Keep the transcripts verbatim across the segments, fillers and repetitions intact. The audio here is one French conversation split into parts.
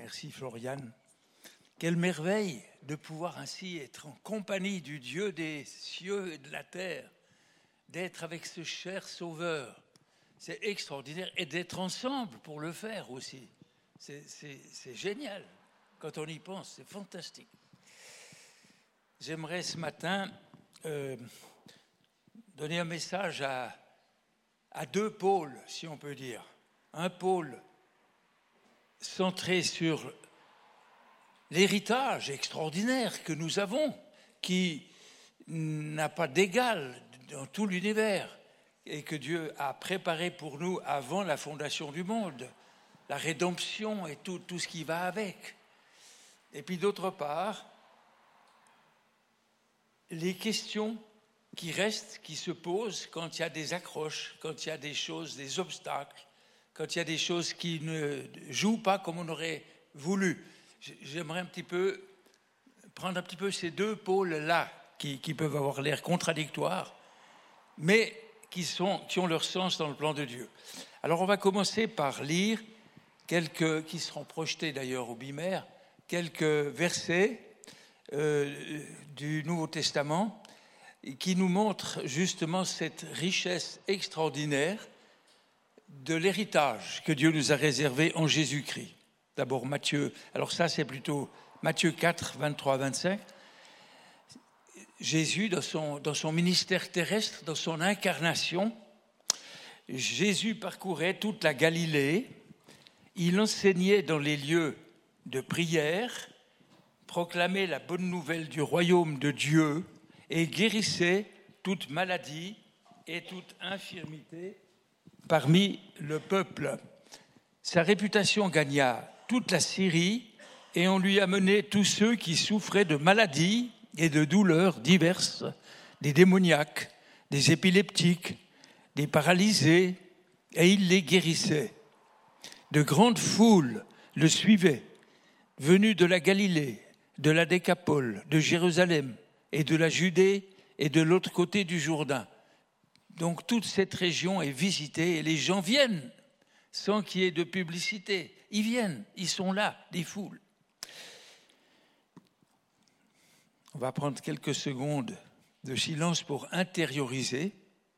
Merci Floriane. Quelle merveille de pouvoir ainsi être en compagnie du Dieu des cieux et de la terre, d'être avec ce cher Sauveur. C'est extraordinaire et d'être ensemble pour le faire aussi. C'est, c'est, c'est génial. Quand on y pense, c'est fantastique. J'aimerais ce matin euh, donner un message à, à deux pôles, si on peut dire. Un pôle centré sur l'héritage extraordinaire que nous avons, qui n'a pas d'égal dans tout l'univers et que Dieu a préparé pour nous avant la fondation du monde, la rédemption et tout, tout ce qui va avec. Et puis d'autre part, les questions qui restent, qui se posent quand il y a des accroches, quand il y a des choses, des obstacles, quand il y a des choses qui ne jouent pas comme on aurait voulu. J'aimerais un petit peu prendre un petit peu ces deux pôles-là qui, qui peuvent avoir l'air contradictoires, mais qui, sont, qui ont leur sens dans le plan de Dieu. Alors on va commencer par lire quelques, qui seront projetés d'ailleurs au Bimer, quelques versets euh, du Nouveau Testament qui nous montrent justement cette richesse extraordinaire de l'héritage que Dieu nous a réservé en Jésus-Christ. D'abord Matthieu, alors ça c'est plutôt Matthieu quatre, vingt-trois, vingt-cinq. Jésus, dans son, dans son ministère terrestre, dans son incarnation, Jésus parcourait toute la Galilée. Il enseignait dans les lieux de prière, proclamait la bonne nouvelle du royaume de Dieu et guérissait toute maladie et toute infirmité parmi le peuple. Sa réputation gagna toute la Syrie et on lui amenait tous ceux qui souffraient de maladies et de douleurs diverses, des démoniaques, des épileptiques, des paralysés, et il les guérissait. De grandes foules le suivaient, venues de la Galilée, de la Décapole, de Jérusalem et de la Judée et de l'autre côté du Jourdain. Donc toute cette région est visitée et les gens viennent sans qu'il y ait de publicité. Ils viennent, ils sont là, des foules. On va prendre quelques secondes de silence pour intérioriser.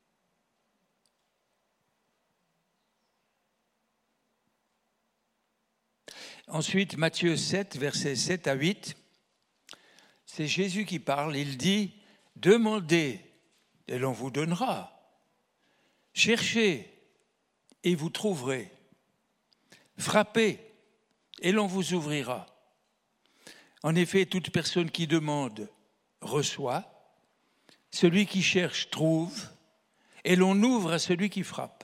Ensuite, Matthieu sept, versets sept à huit. C'est Jésus qui parle. Il dit « Demandez et l'on vous donnera. Cherchez et vous trouverez. Frappez et l'on vous ouvrira. En effet, toute personne qui demande reçoit, celui qui cherche trouve, et l'on ouvre à celui qui frappe.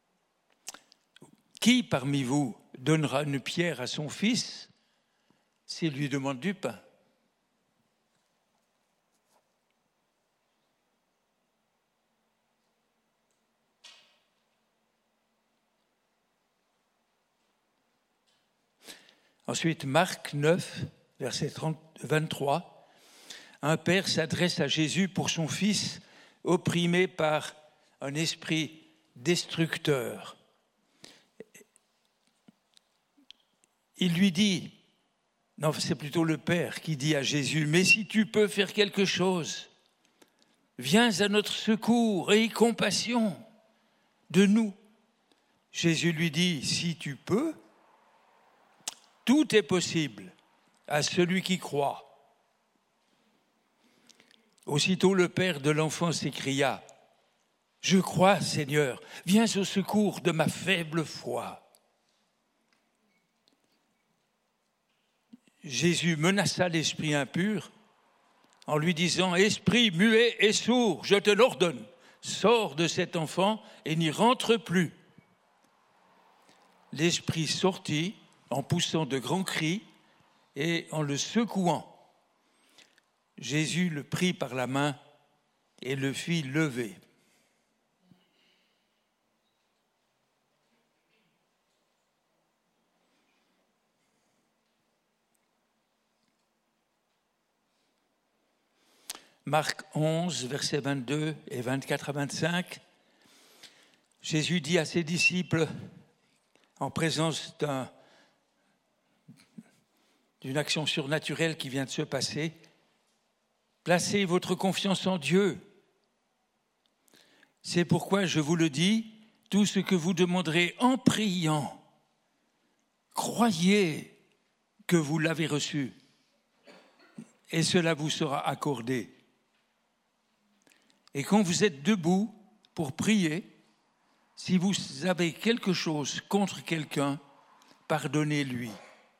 Qui parmi vous donnera une pierre à son fils s'il lui demande du pain ? Ensuite, Marc neuf, verset vingt-trois. Un père s'adresse à Jésus pour son fils opprimé par un esprit destructeur. Il lui dit, non, c'est plutôt le père qui dit à Jésus, mais si tu peux faire quelque chose, viens à notre secours et aie compassion de nous. Jésus lui dit, si tu peux, tout est possible à celui qui croit. Aussitôt le père de l'enfant s'écria, « Je crois, Seigneur, viens au secours de ma faible foi. » Jésus menaça l'esprit impur en lui disant, « Esprit muet et sourd, je te l'ordonne, sors de cet enfant et n'y rentre plus. » L'esprit sortit en poussant de grands cris et en le secouant. Jésus le prit par la main et le fit lever. Marc onze, versets vingt-deux et vingt-quatre à vingt-cinq. Jésus dit à ses disciples, en présence d'un d'une action surnaturelle qui vient de se passer. Placez votre confiance en Dieu. C'est pourquoi je vous le dis, tout ce que vous demanderez en priant, croyez que vous l'avez reçu et cela vous sera accordé. Et quand vous êtes debout pour prier, si vous avez quelque chose contre quelqu'un, pardonnez-lui.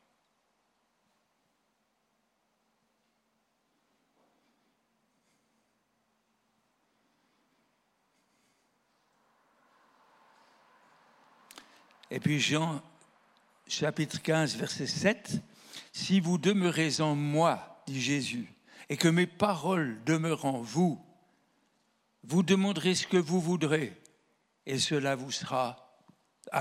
Et puis Jean, chapitre quinze, verset sept, « Si vous demeurez en moi, dit Jésus, et que mes paroles demeurent en vous, vous demanderez ce que vous voudrez, et cela vous sera accordé. »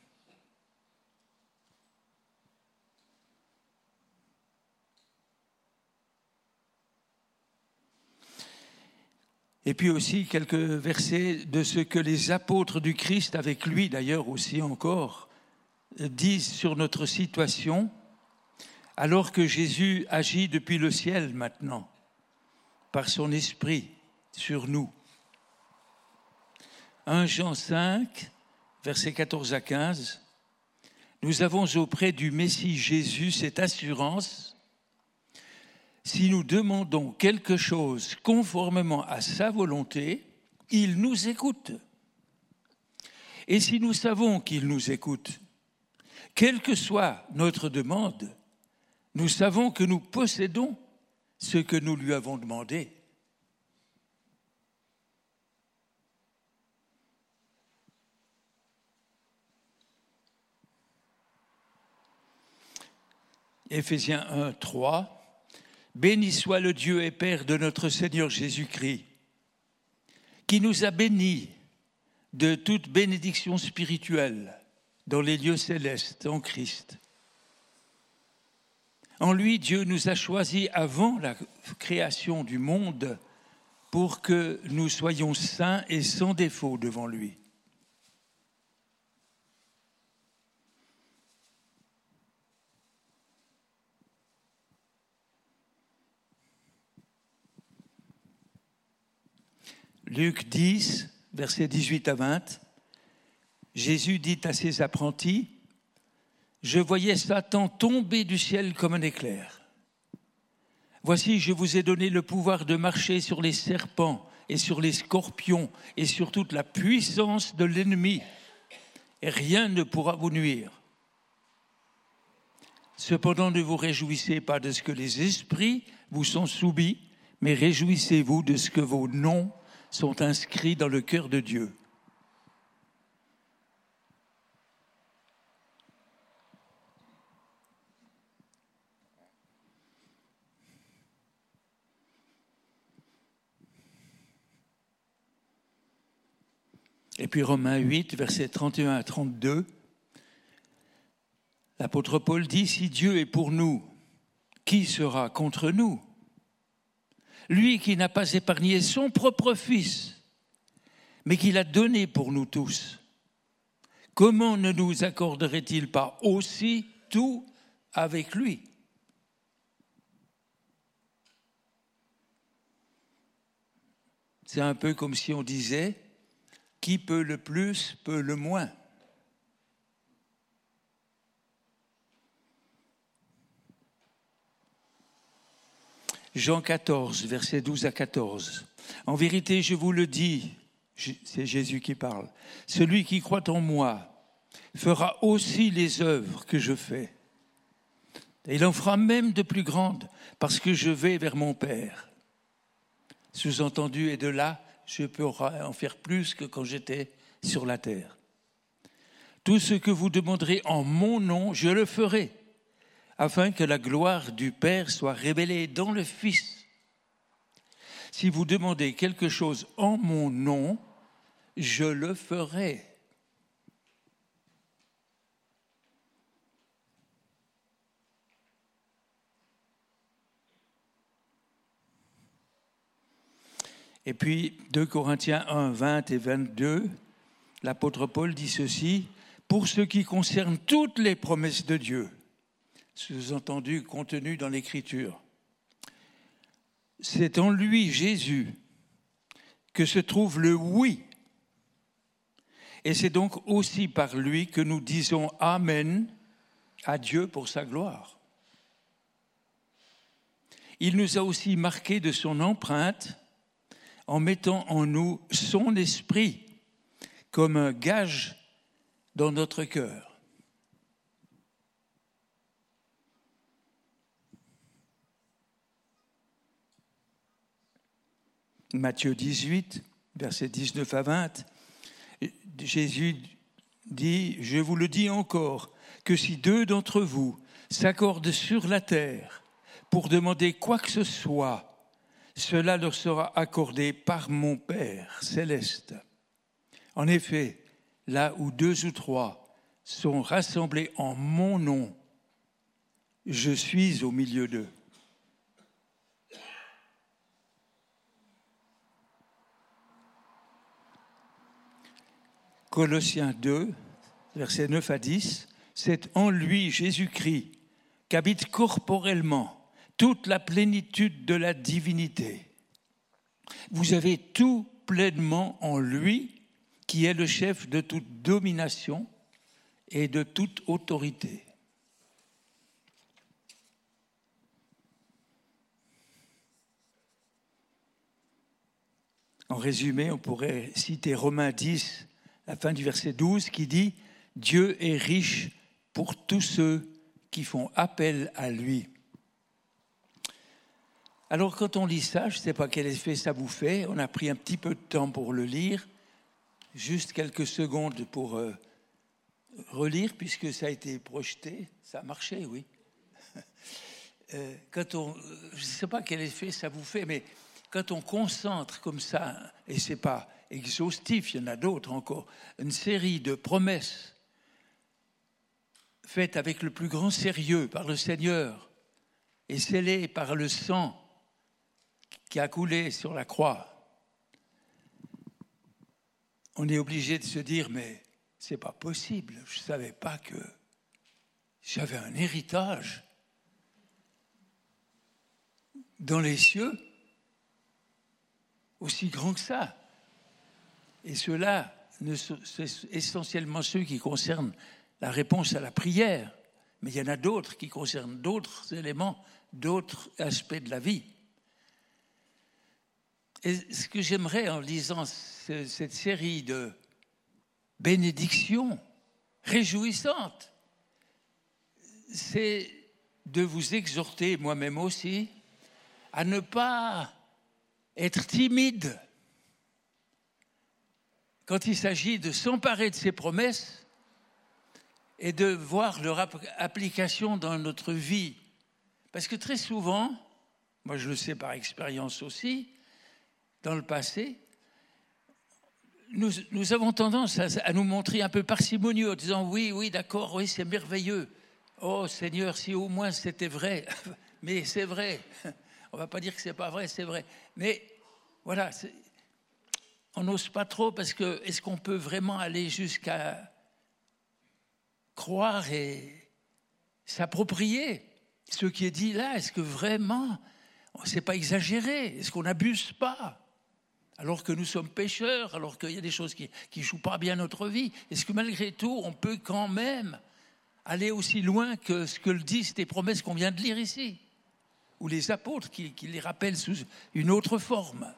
Et puis aussi quelques versets de ce que les apôtres du Christ, avec lui d'ailleurs aussi encore, disent sur notre situation, alors que Jésus agit depuis le ciel maintenant, par son esprit sur nous. premier Jean cinq, versets quatorze à quinze, « Nous avons auprès du Messie Jésus cette assurance, si nous demandons quelque chose conformément à sa volonté, il nous écoute. Et si nous savons qu'il nous écoute, quelle que soit notre demande, nous savons que nous possédons ce que nous lui avons demandé. » Éphésiens un, trois. Béni soit le Dieu et Père de notre Seigneur Jésus-Christ, qui nous a bénis de toute bénédiction spirituelle dans les lieux célestes en Christ. En lui, Dieu nous a choisis avant la création du monde pour que nous soyons saints et sans défaut devant lui. Luc dix, versets dix-huit à vingt, Jésus dit à ses apprentis, « Je voyais Satan tomber du ciel comme un éclair. Voici, je vous ai donné le pouvoir de marcher sur les serpents et sur les scorpions et sur toute la puissance de l'ennemi, et rien ne pourra vous nuire. Cependant, ne vous réjouissez pas de ce que les esprits vous sont soumis, mais réjouissez-vous de ce que vos noms sont inscrits dans le cœur de Dieu. » Et puis Romains huit, versets trente et un à trente-deux, l'apôtre Paul dit « Si Dieu est pour nous, qui sera contre nous ? Lui qui n'a pas épargné son propre Fils, mais qui l'a donné pour nous tous, comment ne nous accorderait-il pas aussi tout avec lui ?» C'est un peu comme si on disait « Qui peut le plus, peut le moins ». Jean quatorze, versets douze à quatorze. « En vérité, je vous le dis, c'est Jésus qui parle, celui qui croit en moi fera aussi les œuvres que je fais. Et il en fera même de plus grandes, parce que je vais vers mon Père. » Sous-entendu, et de là, je peux en faire plus que quand j'étais sur la terre. « Tout ce que vous demanderez en mon nom, je le ferai, afin que la gloire du Père soit révélée dans le Fils. Si vous demandez quelque chose en mon nom, je le ferai. » Et puis, deux Corinthiens un, vingt et vingt-deux, l'apôtre Paul dit ceci, « Pour ce qui concerne toutes les promesses de Dieu, sous-entendu contenu dans l'Écriture. C'est en lui, Jésus, que se trouve le oui. Et c'est donc aussi par lui que nous disons Amen à Dieu pour sa gloire. Il nous a aussi marqués de son empreinte en mettant en nous son esprit comme un gage dans notre cœur. Matthieu dix-huit, versets dix-neuf à vingt, Jésus dit, je vous le dis encore, que si deux d'entre vous s'accordent sur la terre pour demander quoi que ce soit, cela leur sera accordé par mon Père céleste. En effet, là où deux ou trois sont rassemblés en mon nom, je suis au milieu d'eux. Colossiens deux, versets neuf à dix, c'est en lui, Jésus-Christ, qu'habite corporellement toute la plénitude de la divinité. Vous avez tout pleinement en lui, qui est le chef de toute domination et de toute autorité. En résumé, on pourrait citer Romains dix, la fin du verset douze, qui dit « Dieu est riche pour tous ceux qui font appel à lui ». Alors quand on lit ça, je ne sais pas quel effet ça vous fait, on a pris un petit peu de temps pour le lire, juste quelques secondes pour euh, relire, puisque ça a été projeté, ça a marché, oui. euh, quand on, je ne sais pas quel effet ça vous fait, mais quand on concentre comme ça, et ce n'est pas exhaustif, il y en a d'autres encore, une série de promesses faites avec le plus grand sérieux par le Seigneur et scellées par le sang qui a coulé sur la croix, on est obligé de se dire, mais c'est pas possible, je ne savais pas que j'avais un héritage dans les cieux aussi grand que ça. Et ceux-là, c'est essentiellement ceux qui concernent la réponse à la prière, mais il y en a d'autres qui concernent d'autres éléments, d'autres aspects de la vie. Et ce que j'aimerais en lisant ce, cette série de bénédictions réjouissantes, c'est de vous exhorter, moi-même aussi, à ne pas être timide quand il s'agit de s'emparer de ces promesses et de voir leur application dans notre vie. Parce que très souvent, moi je le sais par expérience aussi, dans le passé, nous, nous avons tendance à, à nous montrer un peu parcimonieux en disant « oui, oui, d'accord, oui, c'est merveilleux. Oh Seigneur, si au moins c'était vrai. » Mais c'est vrai. On ne va pas dire que ce n'est pas vrai, c'est vrai. Mais voilà, c'est, on n'ose pas trop parce que est-ce qu'on peut vraiment aller jusqu'à croire et s'approprier ce qui est dit là? Est-ce que vraiment, ce n'est pas exagéré? Est-ce qu'on n'abuse pas? Alors que nous sommes pécheurs, alors qu'il y a des choses qui ne jouent pas bien notre vie. Est-ce que malgré tout, on peut quand même aller aussi loin que ce que le disent les promesses qu'on vient de lire ici? Ou les apôtres qui, qui les rappellent sous une autre forme.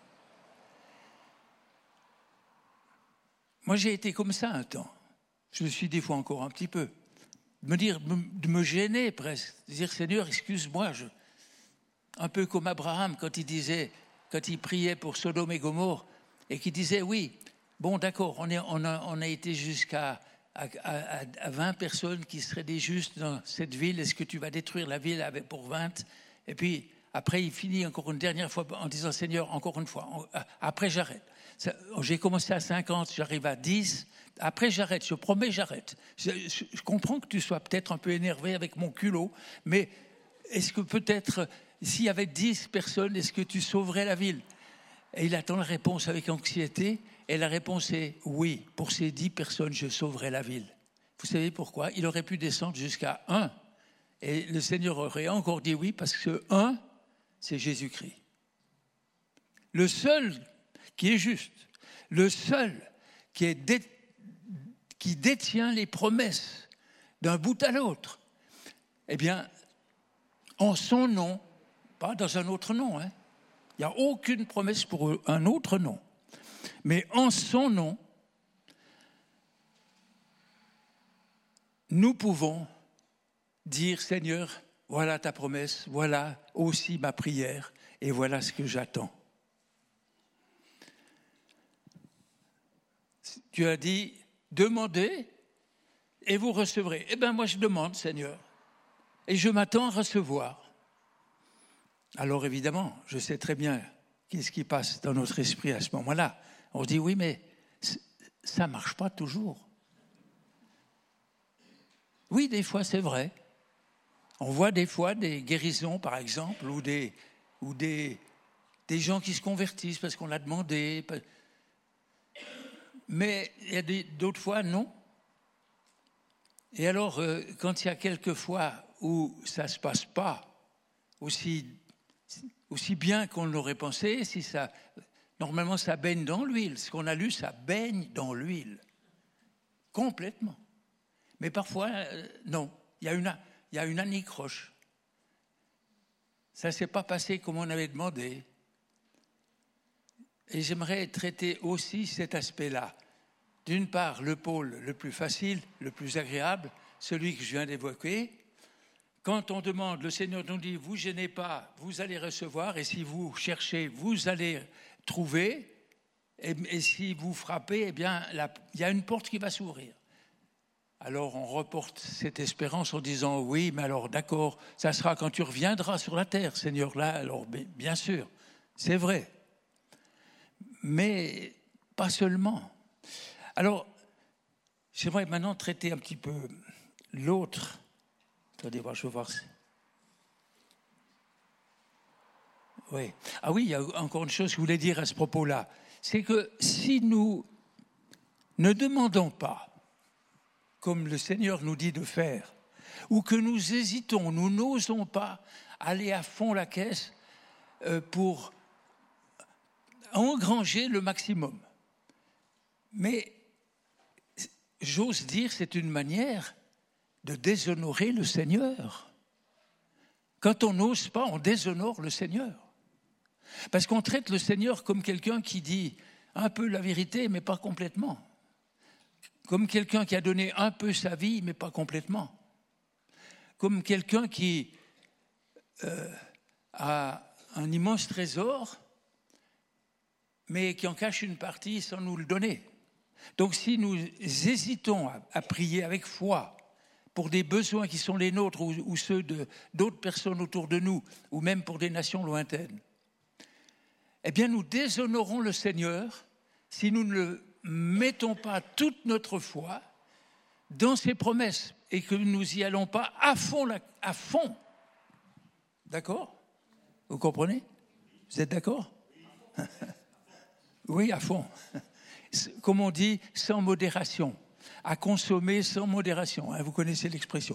Moi, j'ai été comme ça un temps. Je le suis des fois encore un petit peu. De me dire, de me gêner presque. De dire, Seigneur, excuse-moi. Je... Un peu comme Abraham quand il disait, quand il priait pour Sodome et Gomorrhe, et qui disait, oui, bon, d'accord, on, est, on, a, on a été jusqu'à à, à, à vingt personnes qui seraient des justes dans cette ville. Est-ce que tu vas détruire la ville avec, pour vingt? Et puis, après, il finit encore une dernière fois en disant, Seigneur, encore une fois, on, après j'arrête. Ça, j'ai commencé à cinquante, j'arrive à dix, après j'arrête, je promets, j'arrête. Je, je, je comprends que tu sois peut-être un peu énervé avec mon culot, mais est-ce que peut-être, s'il y avait dix personnes, est-ce que tu sauverais la ville? Et il attend la réponse avec anxiété, et la réponse est oui, pour ces dix personnes, je sauverai la ville. Vous savez pourquoi? Il aurait pu descendre jusqu'à un. Et le Seigneur aurait encore dit oui, parce que un, c'est Jésus-Christ. Le seul qui est juste, le seul qui, est dé, qui détient les promesses d'un bout à l'autre, eh bien, en son nom, pas dans un autre nom, hein. Il n'y a aucune promesse pour un autre nom. Mais en son nom, nous pouvons dire, Seigneur, voilà ta promesse, voilà aussi ma prière, et voilà ce que j'attends. Tu as dit, demandez et vous recevrez. Eh bien, moi je demande, Seigneur, et je m'attends à recevoir. Alors évidemment, je sais très bien qu'est-ce qui passe dans notre esprit à ce moment-là. On se dit, oui, mais ça ne marche pas toujours. Oui, des fois, c'est vrai. On voit des fois des guérisons, par exemple, ou des, ou des, des gens qui se convertissent parce qu'on l'a demandé. Mais il y a des, d'autres fois, non. Et alors, euh, quand il y a quelques fois où ça ne se passe pas aussi, aussi bien qu'on l'aurait pensé, si ça, normalement ça baigne dans l'huile. Ce qu'on a lu, ça baigne dans l'huile. Complètement. Mais parfois, euh, non. Il y a une, il y a une anicroche. Ça ne s'est pas passé comme on avait demandé. Et j'aimerais traiter aussi cet aspect-là. D'une part, le pôle le plus facile, le plus agréable, celui que je viens d'évoquer. Quand on demande, le Seigneur nous dit, vous gênez pas, vous allez recevoir, et si vous cherchez, vous allez trouver, et, et si vous frappez, eh bien, la, il y a une porte qui va s'ouvrir. Alors on reporte cette espérance en disant, oui, mais alors d'accord, ça sera quand tu reviendras sur la terre, Seigneur, là, alors bien sûr, c'est vrai. Mais pas seulement. Alors, j'aimerais maintenant traiter un petit peu l'autre. Attendez, je vais voir. Oui. Ah oui, il y a encore une chose que je voulais dire à ce propos-là. C'est que si nous ne demandons pas, comme le Seigneur nous dit de faire, ou que nous hésitons, nous n'osons pas aller à fond la caisse pour engranger le maximum. Mais j'ose dire, c'est une manière de déshonorer le Seigneur. Quand on n'ose pas, on déshonore le Seigneur. Parce qu'on traite le Seigneur comme quelqu'un qui dit un peu la vérité, mais pas complètement. Comme quelqu'un qui a donné un peu sa vie, mais pas complètement. Comme quelqu'un qui euh, a un immense trésor, mais qui en cache une partie sans nous le donner. Donc si nous hésitons à, à prier avec foi pour des besoins qui sont les nôtres ou, ou ceux de, d'autres personnes autour de nous, ou même pour des nations lointaines, eh bien nous déshonorons le Seigneur si nous ne mettons pas toute notre foi dans ses promesses et que nous n'y allons pas à fond. À fond. D'accord ? Vous comprenez ? Vous êtes d'accord ? Oui, à fond. Comme on dit, sans modération. À consommer sans modération. Hein, vous connaissez l'expression.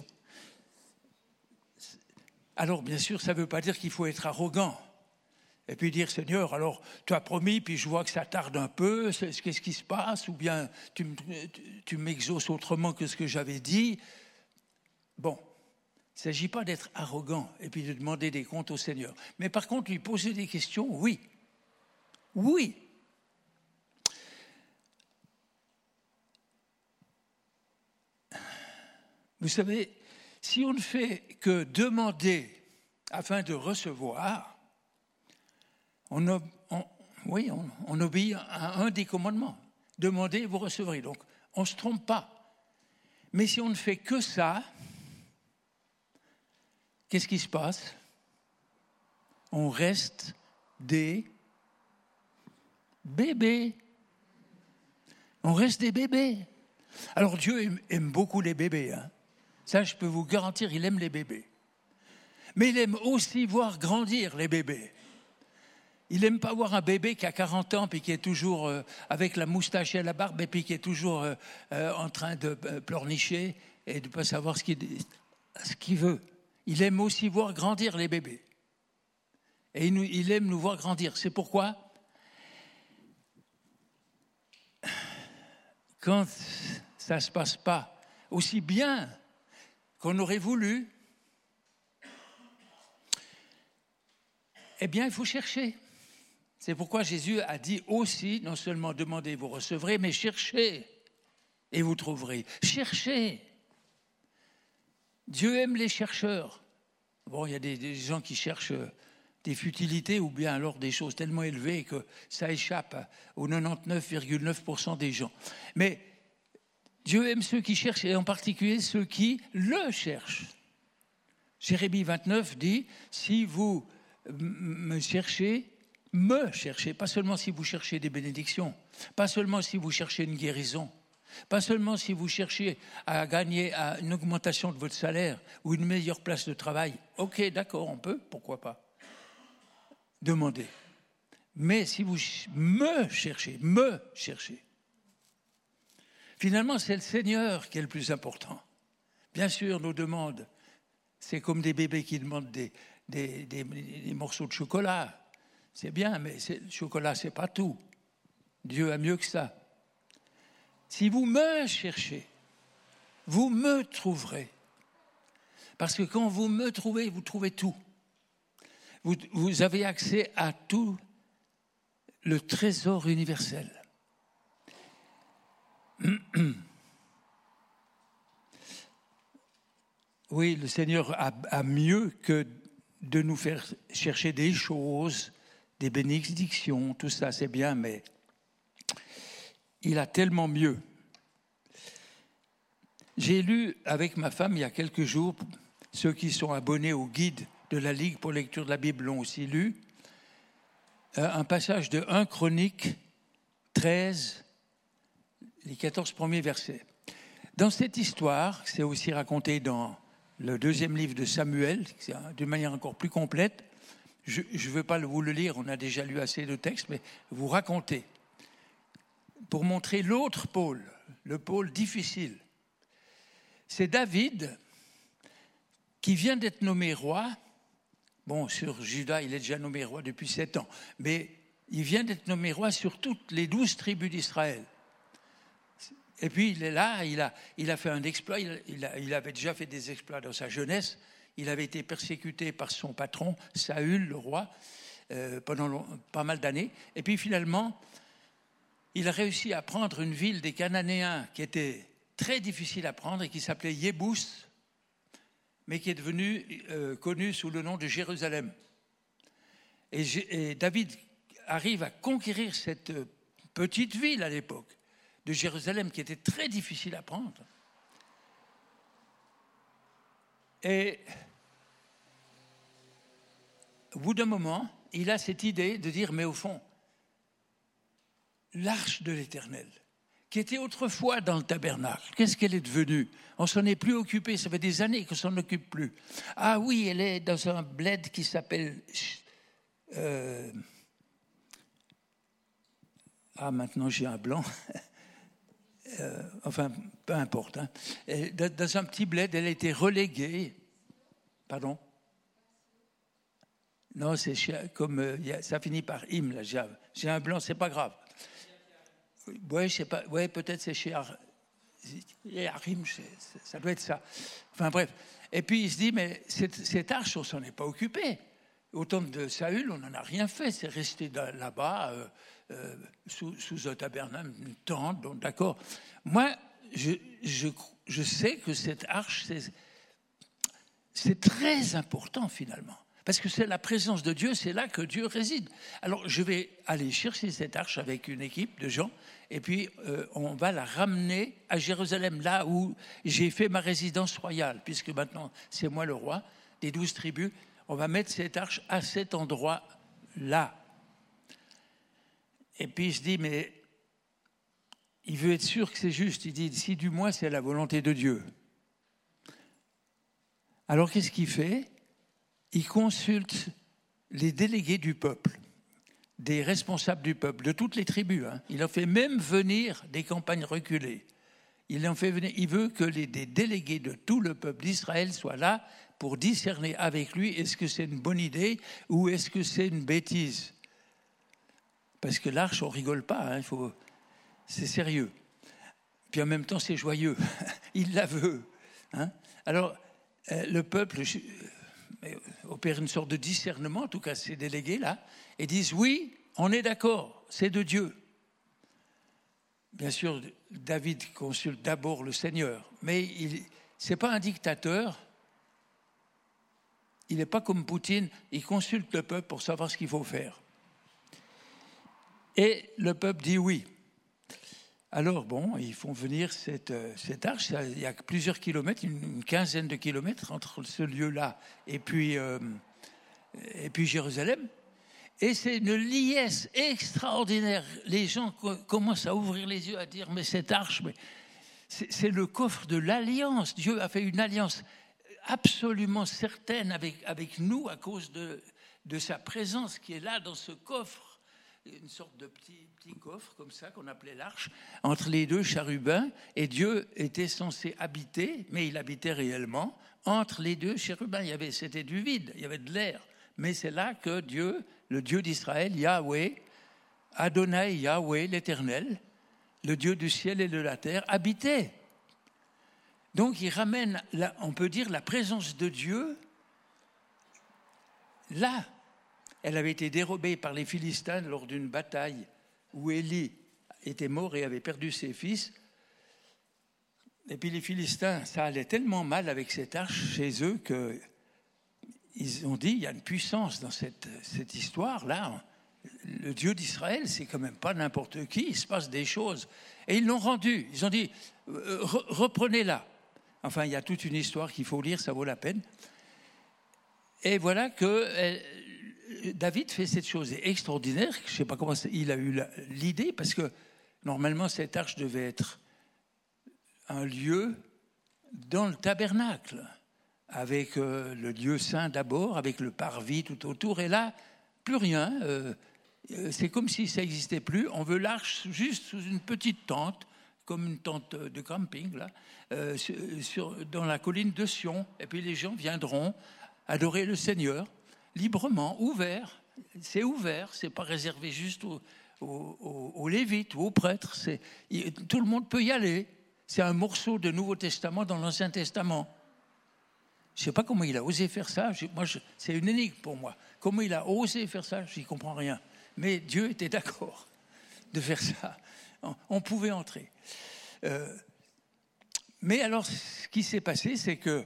Alors, bien sûr, ça ne veut pas dire qu'il faut être arrogant. Et puis dire, Seigneur, alors, tu as promis, puis je vois que ça tarde un peu, qu'est-ce qui se passe? Ou bien, tu, tu m'exauces autrement que ce que j'avais dit. Bon, il ne s'agit pas d'être arrogant et puis de demander des comptes au Seigneur. Mais par contre, lui poser des questions, oui. Oui. Vous savez, si on ne fait que demander afin de recevoir, on, on, oui, on, on obéit à un des commandements. Demandez, vous recevrez. Donc, on ne se trompe pas. Mais si on ne fait que ça, qu'est-ce qui se passe? On reste des bébés. On reste des bébés. Alors Dieu aime, aime beaucoup les bébés. Hein. Ça, je peux vous garantir, il aime les bébés. Mais il aime aussi voir grandir les bébés. Il n'aime pas voir un bébé qui a quarante ans puis qui est toujours euh, avec la moustache et la barbe et puis qui est toujours euh, euh, en train de euh, pleurnicher et de ne pas savoir ce qu'il, ce qu'il veut. il aime aussi voir grandir les bébés. Et il, nous, il aime nous voir grandir. C'est pourquoi, quand ça ne se passe pas aussi bien qu'on aurait voulu, eh bien, il faut chercher. C'est pourquoi Jésus a dit aussi, non seulement demandez, vous recevrez, mais cherchez et vous trouverez. Cherchez. Dieu aime les chercheurs. Bon, il y a des, des gens qui cherchent des futilités ou bien alors des choses tellement élevées que ça échappe aux quatre-vingt-dix-neuf virgule neuf pour cent des gens. Mais Dieu aime ceux qui cherchent et en particulier ceux qui le cherchent. Jérémie vingt-neuf dit, si vous me cherchez, me cherchez, pas seulement si vous cherchez des bénédictions, pas seulement si vous cherchez une guérison, pas seulement si vous cherchez à gagner à une augmentation de votre salaire ou une meilleure place de travail. Ok, d'accord, on peut, pourquoi pas. Demandez. Mais si vous me cherchez, me cherchez, finalement, c'est le Seigneur qui est le plus important. Bien sûr, nos demandes, c'est comme des bébés qui demandent des, des, des, des morceaux de chocolat. C'est bien, mais c'est, le chocolat, c'est pas tout. Dieu a mieux que ça. Si vous me cherchez, vous me trouverez. Parce que quand vous me trouvez, vous trouvez tout. Vous, vous avez accès à tout le trésor universel. Oui, le Seigneur a, a mieux que de nous faire chercher des choses, des bénédictions, tout ça c'est bien, mais il a tellement mieux. J'ai lu avec ma femme il y a quelques jours, ceux qui sont abonnés au guide de la Ligue pour lecture de la Bible l'ont aussi lu, un passage de premier Chroniques treize, les quatorze premiers versets. Dans cette histoire, c'est aussi raconté dans le deuxième livre de Samuel, c'est d'une manière encore plus complète. Je ne veux pas vous le lire, on a déjà lu assez de textes, mais vous racontez, pour montrer l'autre pôle, le pôle difficile. C'est David qui vient d'être nommé roi. Bon, sur Juda, il est déjà nommé roi depuis sept ans, mais il vient d'être nommé roi sur toutes les douze tribus d'Israël. Et puis il est là, il a, il a fait un exploit, il, il, a, il avait déjà fait des exploits dans sa jeunesse. Il avait été persécuté par son patron, Saül, le roi, euh, pendant long, pas mal d'années. Et puis finalement, il a réussi à prendre une ville des Cananéens qui était très difficile à prendre et qui s'appelait Yébous, mais qui est devenue euh, connue sous le nom de Jérusalem. Et, et David arrive à conquérir cette petite ville à l'époque de Jérusalem qui était très difficile à prendre. Et au bout d'un moment, il a cette idée de dire, mais au fond, l'arche de l'Éternel, qui était autrefois dans le tabernacle, qu'est-ce qu'elle est devenue? On ne s'en est plus occupé, ça fait des années qu'on ne s'en occupe plus. Ah oui, elle est dans un bled qui s'appelle... Euh, ah, maintenant j'ai un blanc. Euh, enfin, peu importe. Hein. Dans, dans un petit bled, elle a été reléguée. Pardon? Non, c'est comme euh, ça finit par im, là. J'ai, j'ai un blanc, c'est pas grave. Ouais, je sais pas. Ouais, peut-être c'est chez Ar... Arim, ça doit être ça. Enfin bref. Et puis il se dit, mais cette, cette arche, on s'en est pas occupé. Au temps de Saül, on n'en a rien fait. C'est resté là-bas. Euh, Euh, sous, sous un tabernacle, une tente, donc d'accord. Moi, je, je, je sais que cette arche, c'est, c'est très important finalement, parce que c'est la présence de Dieu, c'est là que Dieu réside. Alors, je vais aller chercher cette arche avec une équipe de gens, et puis euh, on va la ramener à Jérusalem, là où j'ai fait ma résidence royale, puisque maintenant c'est moi le roi des douze tribus. On va mettre cette arche à cet endroit-là. Et puis il se dit, mais il veut être sûr que c'est juste. Il dit, si du moins c'est la volonté de Dieu. Alors qu'est-ce qu'il fait? Il consulte les délégués du peuple, des responsables du peuple, de toutes les tribus. Hein. Il en fait même venir des campagnes reculées. Il en fait venir. Il veut que les des délégués de tout le peuple d'Israël soient là pour discerner avec lui est-ce que c'est une bonne idée ou est-ce que c'est une bêtise. Parce que l'arche, on rigole pas, hein, il faut... c'est sérieux. Puis en même temps, c'est joyeux. Il la veut. Hein. Alors, euh, le peuple euh, opère une sorte de discernement, en tout cas ces délégués-là, et disent oui, on est d'accord, c'est de Dieu. Bien sûr, David consulte d'abord le Seigneur, mais il c'est pas un dictateur. Il n'est pas comme Poutine, il consulte le peuple pour savoir ce qu'il faut faire. Et le peuple dit oui. Alors bon, ils font venir cette, cette arche, il y a plusieurs kilomètres, une quinzaine de kilomètres entre ce lieu-là et puis, euh, et puis Jérusalem. Et c'est une liesse extraordinaire. Les gens commencent à ouvrir les yeux, à dire, mais cette arche, mais c'est, c'est le coffre de l'alliance. Dieu a fait une alliance absolument certaine avec, avec nous à cause de, de sa présence qui est là dans ce coffre. Une sorte de petit, petit coffre comme ça qu'on appelait l'arche, entre les deux chérubins, et Dieu était censé habiter, mais il habitait réellement, entre les deux chérubins. Il y avait, c'était du vide, il y avait de l'air. Mais c'est là que Dieu, le Dieu d'Israël, Yahweh, Adonai Yahweh, l'Éternel, le Dieu du ciel et de la terre, habitait. Donc il ramène, la, on peut dire, la présence de Dieu là. Elle avait été dérobée par les Philistins lors d'une bataille où Élie était mort et avait perdu ses fils. Et puis les Philistins, ça allait tellement mal avec cette arche chez eux qu'ils ont dit, il y a une puissance dans cette, cette histoire-là. Le Dieu d'Israël, c'est quand même pas n'importe qui, il se passe des choses. Et ils l'ont rendue. Ils ont dit, reprenez-la. Enfin, il y a toute une histoire qu'il faut lire, ça vaut la peine. Et voilà que... Elle, David fait cette chose extraordinaire, je ne sais pas comment il a eu l'idée, parce que normalement cette arche devait être un lieu dans le tabernacle, avec euh, le lieu saint d'abord, avec le parvis tout autour, et là, plus rien, euh, c'est comme si ça n'existait plus, on veut l'arche juste sous une petite tente, comme une tente de camping, là, euh, sur, dans la colline de Sion, et puis les gens viendront adorer le Seigneur, librement, ouvert, c'est ouvert, c'est pas réservé juste aux, aux, aux Lévites ou aux prêtres, c'est, tout le monde peut y aller. C'est un morceau de Nouveau Testament dans l'Ancien Testament. Je ne sais pas comment il a osé faire ça, je, moi, je, c'est une énigme pour moi. Comment il a osé faire ça, je n'y comprends rien. Mais Dieu était d'accord de faire ça. On, on pouvait entrer. Euh, mais alors, ce qui s'est passé, c'est que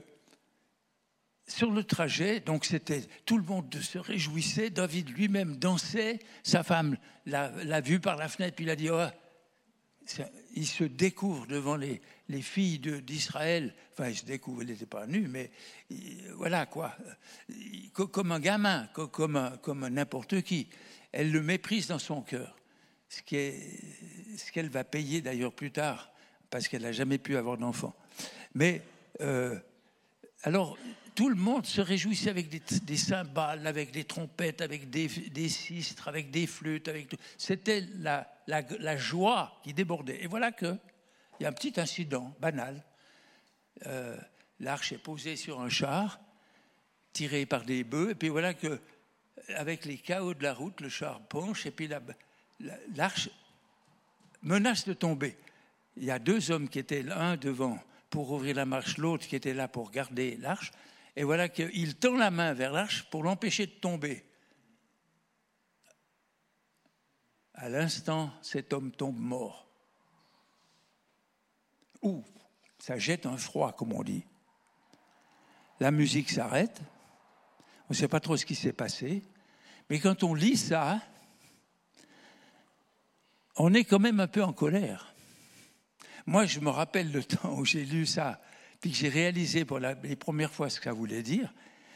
sur le trajet, donc c'était tout le monde se réjouissait, David lui-même dansait, sa femme l'a, l'a vu par la fenêtre, puis il a dit oh, ça, il se découvre devant les, les filles de, d'Israël, enfin il se découvre, il n'était pas nu, mais il, voilà quoi, il, comme un gamin, comme, un, comme un n'importe qui. Elle le méprise dans son cœur, ce, qui est, ce qu'elle va payer d'ailleurs plus tard, parce qu'elle n'a jamais pu avoir d'enfant. Mais euh, alors, tout le monde se réjouissait avec des, des cymbales, avec des trompettes, avec des, des sistres, avec des flûtes. Avec tout. C'était la, la, la joie qui débordait. Et voilà qu'il y a un petit incident banal. Euh, l'arche est posée sur un char, tiré par des bœufs. Et puis voilà qu'avec les chaos de la route, le char penche. Et puis la, la, l'arche menace de tomber. Il y a deux hommes qui étaient l'un devant pour ouvrir la marche, l'autre qui était là pour garder l'arche. Et voilà qu'il tend la main vers l'arche pour l'empêcher de tomber. À l'instant, cet homme tombe mort. Ouh, ça jette un froid, comme on dit. La musique s'arrête. On ne sait pas trop ce qui s'est passé. Mais quand on lit ça, on est quand même un peu en colère. Moi, je me rappelle le temps où j'ai lu ça, puis que j'ai réalisé pour la, les premières fois ce que ça voulait dire.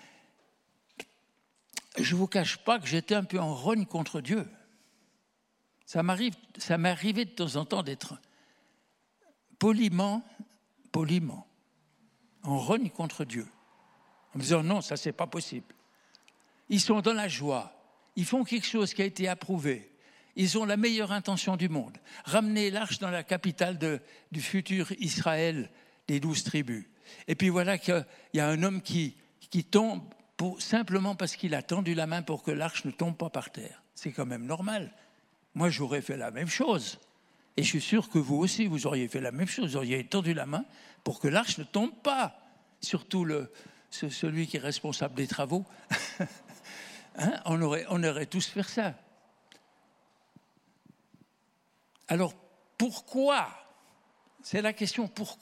Je ne vous cache pas que j'étais un peu en rogne contre Dieu. Ça m'arrive, ça m'est arrivé de temps en temps d'être poliment, poliment, en rogne contre Dieu. En me disant non, ça c'est pas possible. Ils sont dans la joie, ils font quelque chose qui a été approuvé. Ils ont la meilleure intention du monde. Ramener l'arche dans la capitale de, du futur Israël des douze tribus. Et puis voilà qu'il y a un homme qui, qui tombe pour, simplement parce qu'il a tendu la main pour que l'arche ne tombe pas par terre. C'est quand même normal. Moi, j'aurais fait la même chose. Et je suis sûr que vous aussi, vous auriez fait la même chose. Vous auriez tendu la main pour que l'arche ne tombe pas. Surtout le, celui qui est responsable des travaux. hein, on, aurait, on aurait tous fait ça. Alors, pourquoi ? C'est la question, pourquoi ?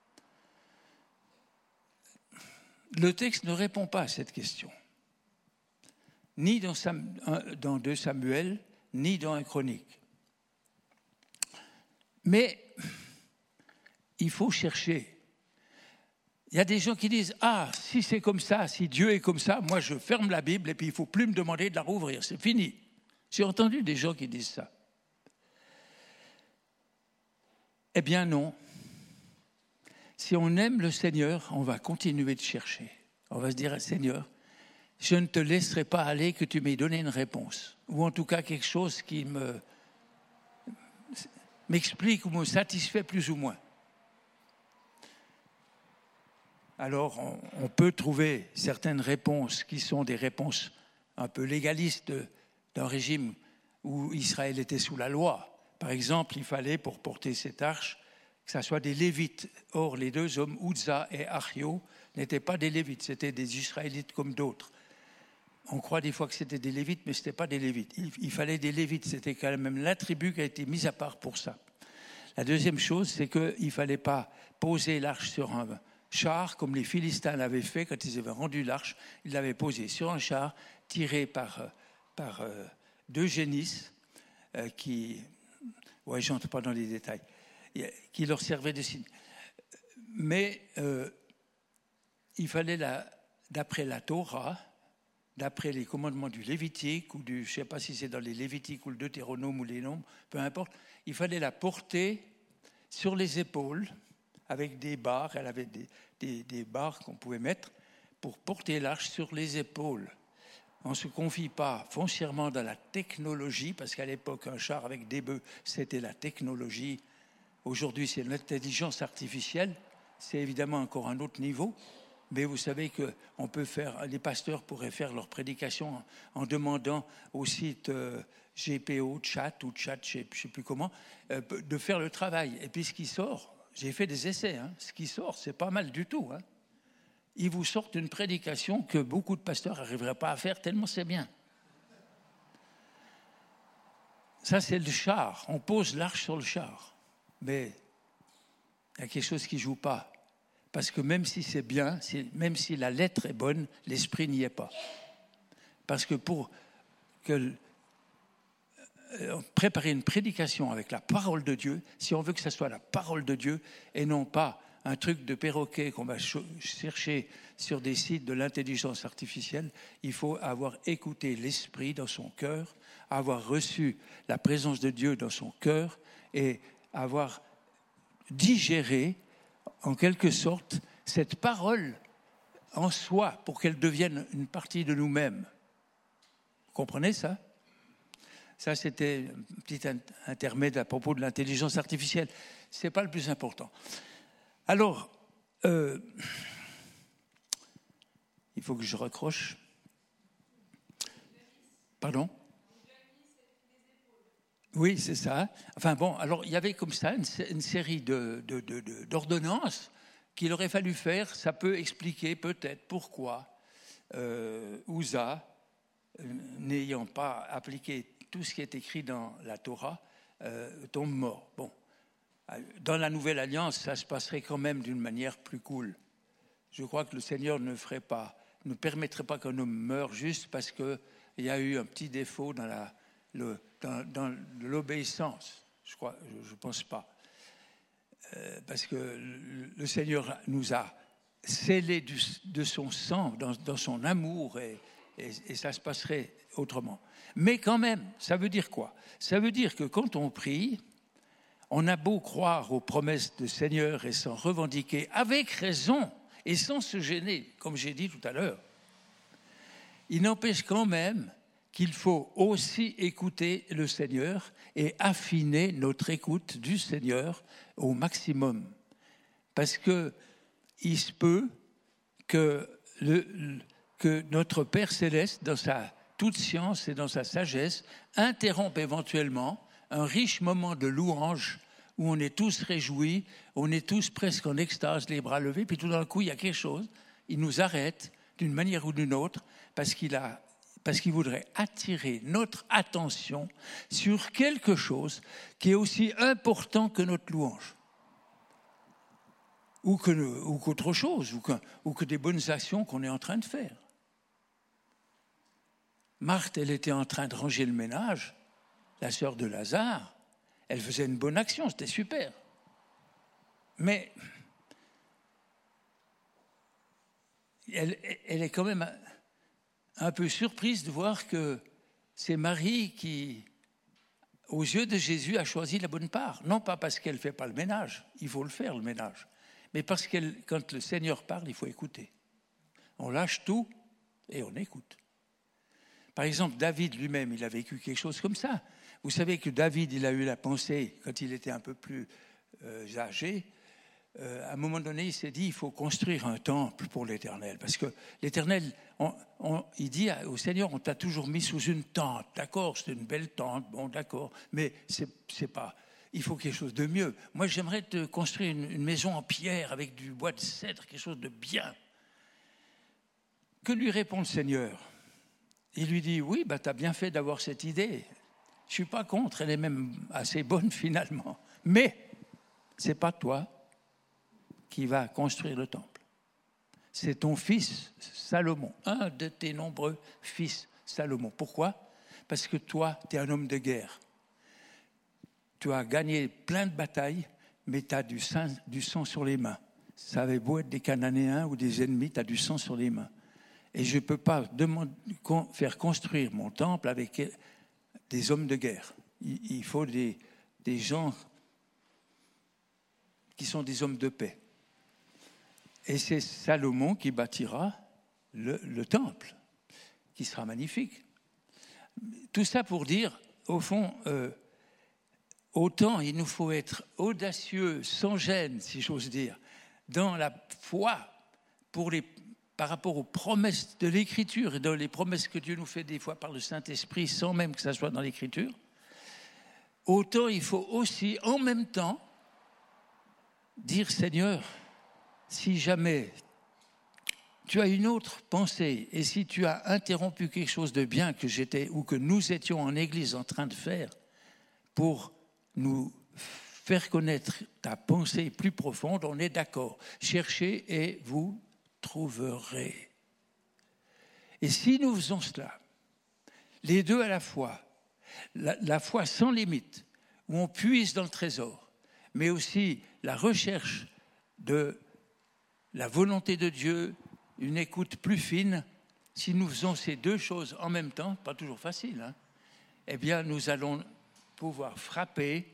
Le texte ne répond pas à cette question. Ni dans, Sam, dans deux Samuel, ni dans un Chronique. Mais il faut chercher. Il y a des gens qui disent « Ah, si c'est comme ça, si Dieu est comme ça, moi je ferme la Bible et puis il ne faut plus me demander de la rouvrir, c'est fini. » J'ai entendu des gens qui disent ça. Eh bien non. Si on aime le Seigneur, on va continuer de chercher. On va se dire « Seigneur, je ne te laisserai pas aller que tu m'aies donné une réponse. » Ou en tout cas quelque chose qui me, m'explique ou me satisfait plus ou moins. Alors on, on peut trouver certaines réponses qui sont des réponses un peu légalistes d'un régime où Israël était sous la loi. Par exemple, il fallait pour porter cette arche que ce soit des Lévites. Or, les deux hommes, Uza et Achio, n'étaient pas des Lévites, c'était des Israélites comme d'autres. On croit des fois que c'était des Lévites, mais ce n'était pas des Lévites. Il, il fallait des Lévites, c'était quand même la tribu qui a été mise à part pour ça. La deuxième chose, c'est qu'il ne fallait pas poser l'arche sur un char, comme les Philistins l'avaient fait quand ils avaient rendu l'arche. Ils l'avaient posée sur un char, tiré par, par euh, deux génisses, euh, qui... Ouais, je n'entre pas dans les détails. Qui leur servait de signe. Mais euh, il fallait, la, d'après la Torah, d'après les commandements du Lévitique, ou du, je ne sais pas si c'est dans les Lévitiques ou le Deutéronome ou les Nombres, peu importe, il fallait la porter sur les épaules, avec des barres, elle avait des, des, des barres qu'on pouvait mettre, pour porter l'arche sur les épaules. On ne se confie pas foncièrement dans la technologie, parce qu'à l'époque, un char avec des bœufs, c'était la technologie. Aujourd'hui, c'est l'intelligence artificielle. C'est évidemment encore un autre niveau. Mais vous savez que on peut faire, les pasteurs pourraient faire leur prédication en, en demandant au site euh, G P O, chat ou chat, je ne sais plus comment, euh, de faire le travail. Et puis ce qui sort, j'ai fait des essais, hein, ce qui sort, c'est pas mal du tout. Hein. Ils vous sortent une prédication que beaucoup de pasteurs n'arriveraient pas à faire tellement c'est bien. Ça, c'est le char. On pose l'arche sur le char. Mais il y a quelque chose qui ne joue pas. Parce que même si c'est bien, même si la lettre est bonne, l'esprit n'y est pas. Parce que pour que, euh, préparer une prédication avec la parole de Dieu, si on veut que ce soit la parole de Dieu et non pas un truc de perroquet qu'on va chercher sur des sites de l'intelligence artificielle, il faut avoir écouté l'esprit dans son cœur, avoir reçu la présence de Dieu dans son cœur et avoir digéré, en quelque sorte, cette parole en soi pour qu'elle devienne une partie de nous-mêmes. Vous comprenez ça ? Ça, c'était un petit intermède à propos de l'intelligence artificielle. Ce n'est pas le plus important. Alors, euh, il faut que je recroche. Pardon ? Oui, c'est ça. Enfin bon, alors il y avait comme ça une, une série de, de, de, de, d'ordonnances qu'il aurait fallu faire. Ça peut expliquer peut-être pourquoi euh, Uza, euh, n'ayant pas appliqué tout ce qui est écrit dans la Torah, euh, tombe mort. Bon, dans la Nouvelle Alliance, ça se passerait quand même d'une manière plus cool. Je crois que le Seigneur ne ferait pas, ne permettrait pas qu'un homme meure juste parce qu'il y a eu un petit défaut dans la Le, dans, dans l'obéissance, je crois, je ne pense pas. Euh, parce que le, le Seigneur nous a scellés du, de son sang, dans, dans son amour, et, et, et ça se passerait autrement. Mais quand même, ça veut dire quoi ? Ça veut dire que quand on prie, on a beau croire aux promesses du Seigneur et s'en revendiquer avec raison et sans se gêner, comme j'ai dit tout à l'heure, il n'empêche quand même qu'il faut aussi écouter le Seigneur et affiner notre écoute du Seigneur au maximum. Parce qu'il se peut que le, le, que notre Père Céleste, dans sa toute science et dans sa sagesse, interrompt éventuellement un riche moment de louange où on est tous réjouis, on est tous presque en extase, les bras levés, puis tout d'un coup, il y a quelque chose, il nous arrête d'une manière ou d'une autre, parce qu'il a, parce qu'il voudrait attirer notre attention sur quelque chose qui est aussi important que notre louange, ou, que, ou qu'autre chose, ou que, ou que des bonnes actions qu'on est en train de faire. Marthe, elle était en train de ranger le ménage, la sœur de Lazare, elle faisait une bonne action, c'était super. Mais elle, elle est quand même un peu surprise de voir que c'est Marie qui, aux yeux de Jésus, a choisi la bonne part. Non pas parce qu'elle ne fait pas le ménage, il faut le faire le ménage, mais parce que quand le Seigneur parle, il faut écouter. On lâche tout et on écoute. Par exemple, David lui-même, il a vécu quelque chose comme ça. Vous savez que David, il a eu la pensée, quand il était un peu plus euh, âgé, euh, à un moment donné, il s'est dit, il faut construire un temple pour l'Éternel. Parce que l'Éternel, on, on, il dit au Seigneur, on t'a toujours mis sous une tente. D'accord, c'est une belle tente, bon, d'accord, mais c'est, c'est pas... Il faut quelque chose de mieux. Moi, j'aimerais te construire une, une maison en pierre avec du bois de cèdre, quelque chose de bien. Que lui répond le Seigneur ? Il lui dit, oui, bah, tu as bien fait d'avoir cette idée. Je ne suis pas contre, elle est même assez bonne finalement. Mais ce n'est pas toi qui vas construire le temple. C'est ton fils Salomon, un de tes nombreux fils Salomon. Pourquoi ? Parce que toi, tu es un homme de guerre. Tu as gagné plein de batailles, mais tu as du sang, du sang sur les mains. Ça avait beau être des Cananéens ou des ennemis, tu as du sang sur les mains. Et je ne peux pas demander, faire construire mon temple avec des hommes de guerre. Il faut des, des gens qui sont des hommes de paix. Et c'est Salomon qui bâtira le, le temple, qui sera magnifique. Tout ça pour dire, au fond, euh, autant il nous faut être audacieux, sans gêne, si j'ose dire, dans la foi pour les par rapport aux promesses de l'Écriture et dans les promesses que Dieu nous fait des fois par le Saint-Esprit, sans même que ça soit dans l'Écriture, autant il faut aussi, en même temps, dire, Seigneur, si jamais tu as une autre pensée et si tu as interrompu quelque chose de bien que j'étais ou que nous étions en Église en train de faire pour nous faire connaître ta pensée plus profonde, on est d'accord. Cherchez et vous trouverez. Et si nous faisons cela, les deux à la fois, la, la foi sans limite, où on puise dans le trésor, mais aussi la recherche de la volonté de Dieu, une écoute plus fine, si nous faisons ces deux choses en même temps, pas toujours facile, hein, eh bien nous allons pouvoir frapper,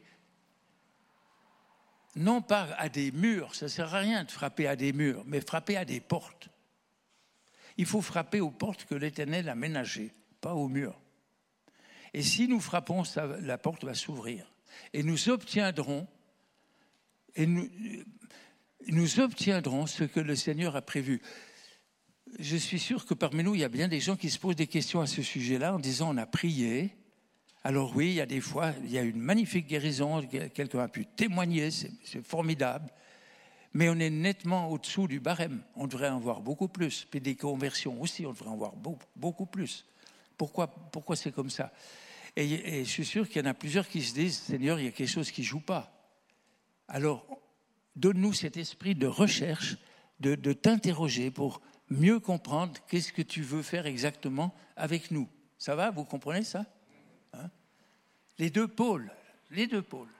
non pas à des murs, ça ne sert à rien de frapper à des murs, mais frapper à des portes. Il faut frapper aux portes que l'Éternel a ménagées, pas aux murs. Et si nous frappons, ça, la porte va s'ouvrir. Et nous obtiendrons, et nous, nous obtiendrons ce que le Seigneur a prévu. Je suis sûr que parmi nous, il y a bien des gens qui se posent des questions à ce sujet-là en disant on a prié. Alors oui, il y a des fois, il y a une magnifique guérison, quelqu'un a pu témoigner, c'est, c'est formidable, mais on est nettement au-dessous du barème. On devrait en voir beaucoup plus. Puis des conversions aussi, on devrait en voir beaucoup, beaucoup plus. Pourquoi, pourquoi c'est comme ça ? et, et je suis sûr qu'il y en a plusieurs qui se disent, Seigneur, il y a quelque chose qui ne joue pas. Alors, donne-nous cet esprit de recherche, de, de t'interroger pour mieux comprendre qu'est-ce que tu veux faire exactement avec nous. Ça va, vous comprenez ça ? Hein? Les deux pôles, les deux pôles.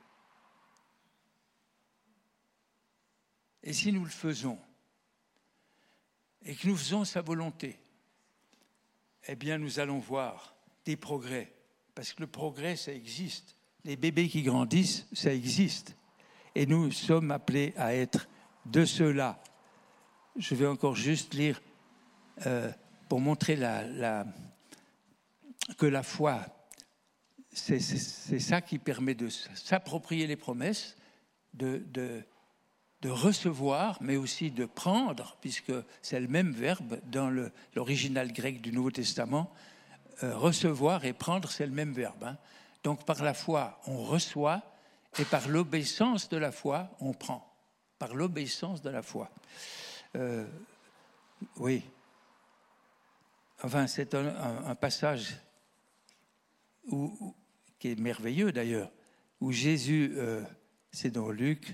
Et si nous le faisons, et que nous faisons sa volonté, eh bien nous allons voir des progrès. Parce que le progrès, ça existe. Les bébés qui grandissent, ça existe. Et nous sommes appelés à être de ceux-là. Je vais encore juste lire euh, pour montrer la, la, que la foi, c'est, c'est, c'est ça qui permet de s'approprier les promesses, de, de, de recevoir, mais aussi de prendre, puisque c'est le même verbe dans le, l'original grec du Nouveau Testament. Euh, recevoir et prendre, c'est le même verbe. Hein. Donc par la foi, on reçoit, et par l'obéissance de la foi, on prend. Par l'obéissance de la foi. Euh, oui. Enfin, c'est un, un, un passage où, où, qui est merveilleux d'ailleurs, où Jésus, euh, c'est dans Luc,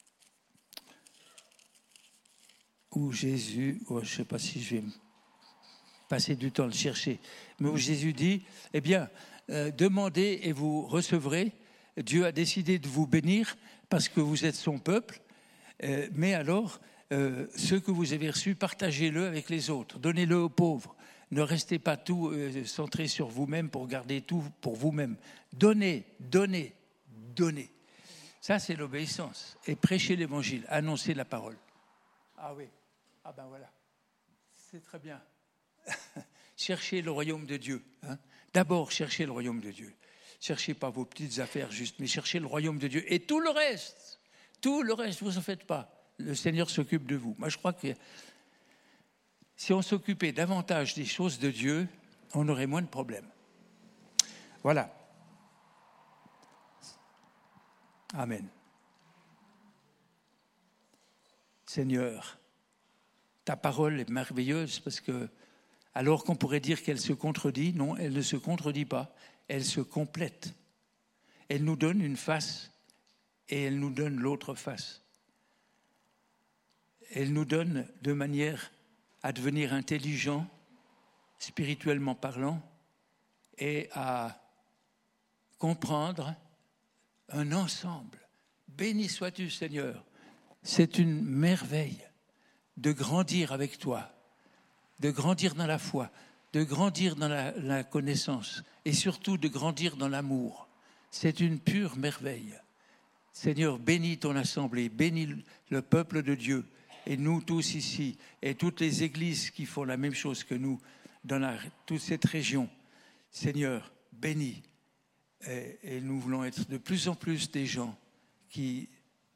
où Jésus, oh, je ne sais pas si je vais passer du temps à le chercher, mais où Jésus dit, eh bien, euh, demandez et vous recevrez. Dieu a décidé de vous bénir parce que vous êtes son peuple, euh, mais alors, euh, ce que vous avez reçu, partagez-le avec les autres, donnez-le aux pauvres. Ne restez pas tout euh, centré sur vous-même pour garder tout pour vous-même. Donnez, donnez, donnez. Ça, c'est l'obéissance. Et prêcher l'évangile, annoncer la parole. Ah oui, ah ben voilà, c'est très bien. Cherchez le royaume de Dieu. Hein. D'abord, cherchez le royaume de Dieu. Cherchez pas vos petites affaires juste, mais cherchez le royaume de Dieu. Et tout le reste, tout le reste, vous en faites pas. Le Seigneur s'occupe de vous. Moi, je crois que si on s'occupait davantage des choses de Dieu, on aurait moins de problèmes. Voilà. Amen. Seigneur, ta parole est merveilleuse parce que, alors qu'on pourrait dire qu'elle se contredit, non, elle ne se contredit pas, elle se complète. Elle nous donne une face et elle nous donne l'autre face. Elle nous donne de manière à devenir intelligent, spirituellement parlant, et à comprendre un ensemble. Béni sois-tu, Seigneur. C'est une merveille de grandir avec toi, de grandir dans la foi, de grandir dans la, la connaissance et surtout de grandir dans l'amour. C'est une pure merveille. Seigneur, bénis ton assemblée, bénis le peuple de Dieu et nous tous ici et toutes les églises qui font la même chose que nous dans la, toute cette région. Seigneur, bénis. Et, et nous voulons être de plus en plus des gens qui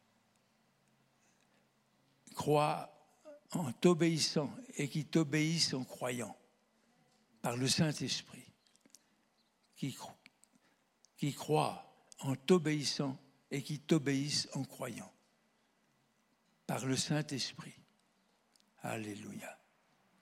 croient en t'obéissant et qui t'obéissent en croyant par le Saint-Esprit, qui, qui croient en t'obéissant et qui t'obéissent en croyant par le Saint-Esprit. Alléluia.